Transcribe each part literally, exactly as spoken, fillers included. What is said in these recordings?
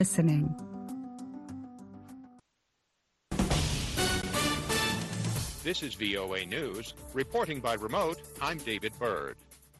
listening. This is V O A News. Reporting by remote, I'm David Byrd.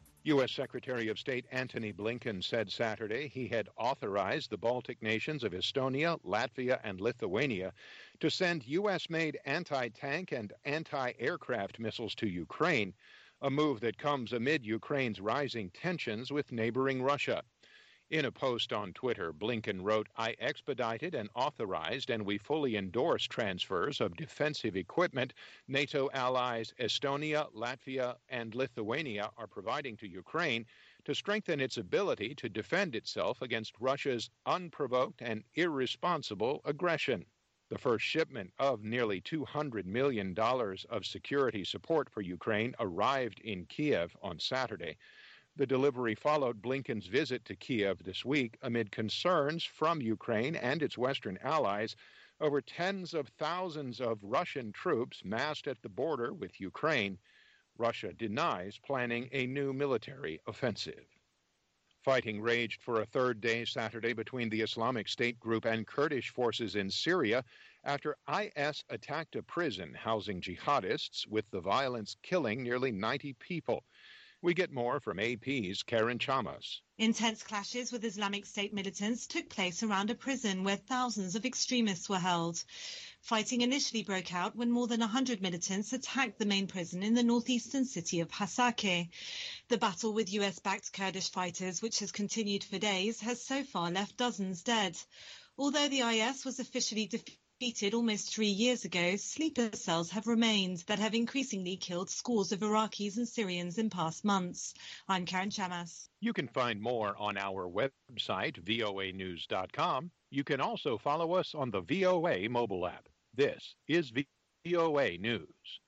U S. Secretary of State Antony Blinken said Saturday he had authorized the Baltic nations of Estonia, Latvia, and Lithuania to send U S-made anti-tank and anti-aircraft missiles to Ukraine, a move that comes amid Ukraine's rising tensions with neighboring Russia. In a post on Twitter, Blinken wrote, "I expedited and authorized and we fully endorse transfers of defensive equipment NATO allies Estonia, Latvia, and Lithuania are providing to Ukraine to strengthen its ability to defend itself against Russia's unprovoked and irresponsible aggression." The first shipment of nearly two hundred million dollars of security support for Ukraine arrived in Kiev on Saturday. The delivery followed Blinken's visit to Kiev this week amid concerns from Ukraine and its Western allies over tens of thousands of Russian troops massed at the border with Ukraine. Russia denies planning a new military offensive. Fighting raged for a third day Saturday between the Islamic State group and Kurdish forces in Syria after I S attacked a prison housing jihadists, with the violence killing nearly ninety people. We get more from A P's Karen Chamas. Intense clashes with Islamic State militants took place around a prison where thousands of extremists were held. Fighting initially broke out when more than one hundred militants attacked the main prison in the northeastern city of Hasakeh. The battle with U S-backed Kurdish fighters, which has continued for days, has so far left dozens dead. Although the I S was officially defeated Defeated almost three years ago, sleeper cells have remained that have increasingly killed scores of Iraqis and Syrians in past months. I'm Karen Chamas. You can find more on our website, V O A news dot com. You can also follow us on the V O A mobile app. This is V O A News.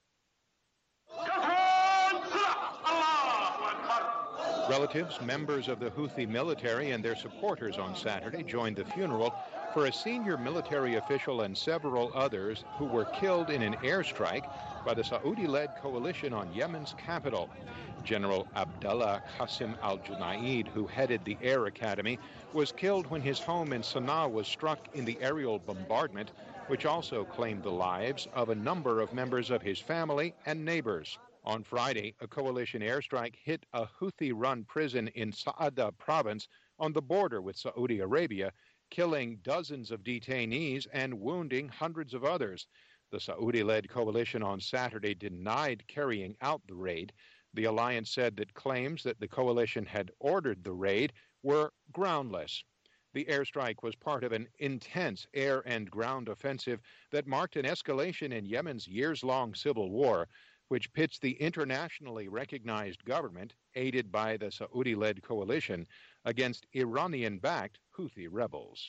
Relatives, members of the Houthi military, and their supporters on Saturday joined the funeral for a senior military official and several others who were killed in an airstrike by the Saudi-led coalition on Yemen's capital. General Abdullah Qasim al-Junaid, who headed the Air Academy, was killed when his home in Sana'a was struck in the aerial bombardment, which also claimed the lives of a number of members of his family and neighbors. On Friday, a coalition airstrike hit a Houthi-run prison in Sa'ada province on the border with Saudi Arabia, killing dozens of detainees and wounding hundreds of others. The Saudi-led coalition on Saturday denied carrying out the raid. The alliance said that claims that the coalition had ordered the raid were groundless. The airstrike was part of an intense air and ground offensive that marked an escalation in Yemen's years-long civil war, which pits the internationally recognized government, aided by the Saudi-led coalition, against Iranian-backed Houthi rebels.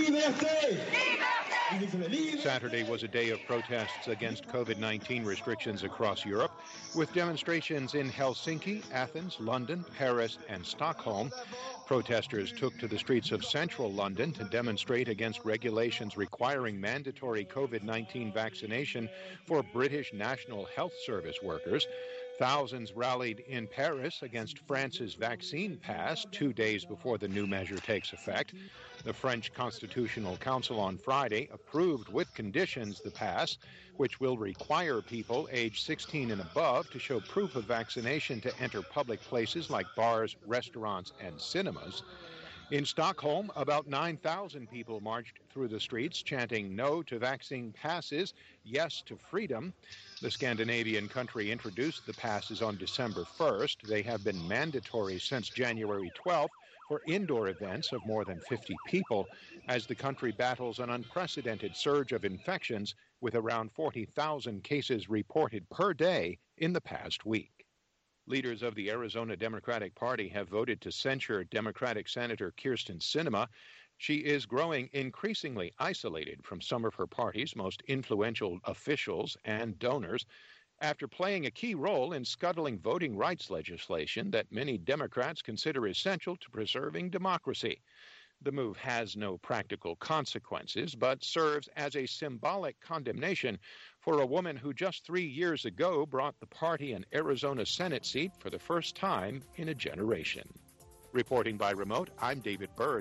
Saturday was a day of protests against COVID nineteen restrictions across Europe, with demonstrations in Helsinki, Athens, London, Paris, and Stockholm. Protesters took to the streets of central London to demonstrate against regulations requiring mandatory COVID nineteen vaccination for British National Health Service workers. Thousands rallied in Paris against France's vaccine pass two days before the new measure takes effect. The French Constitutional Council on Friday approved with conditions the pass, which will require people aged sixteen and above to show proof of vaccination to enter public places like bars, restaurants, and cinemas. In Stockholm, about nine thousand people marched through the streets chanting no to vaccine passes, yes to freedom. The Scandinavian country introduced the passes on December first. They have been mandatory since January twelfth for indoor events of more than fifty people, as the country battles an unprecedented surge of infections with around forty thousand cases reported per day in the past week. Leaders of the Arizona Democratic Party have voted to censure Democratic Senator Kyrsten Sinema. She is growing increasingly isolated from some of her party's most influential officials and donors after playing a key role in scuttling voting rights legislation that many Democrats consider essential to preserving democracy. The move has no practical consequences, but serves as a symbolic condemnation for a woman who just three years ago brought the party an Arizona Senate seat for the first time in a generation. Reporting by remote, I'm David Byrd.